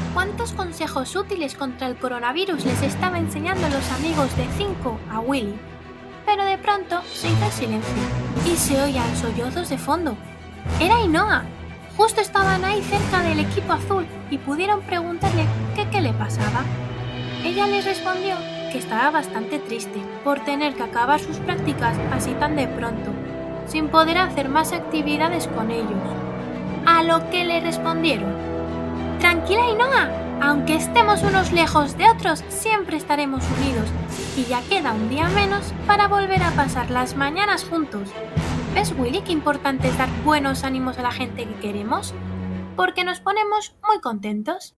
cuántos consejos útiles contra el coronavirus les estaba enseñando los amigos de 5 a Willy. Pero de pronto se hizo el silencio y se oían sollozos de fondo. Era Ainhoa. Justo estaban ahí cerca del equipo azul y pudieron preguntarle qué le pasaba. Ella les respondió que estaba bastante triste por tener que acabar sus prácticas así tan de pronto, sin poder hacer más actividades con ellos. A lo que le respondieron: «Tranquila, Ainhoa, aunque estemos unos lejos de otros, siempre estaremos unidos y ya queda un día menos para volver a pasar las mañanas juntos». ¿Ves, Willy, qué importante es dar buenos ánimos a la gente que queremos? Porque nos ponemos muy contentos.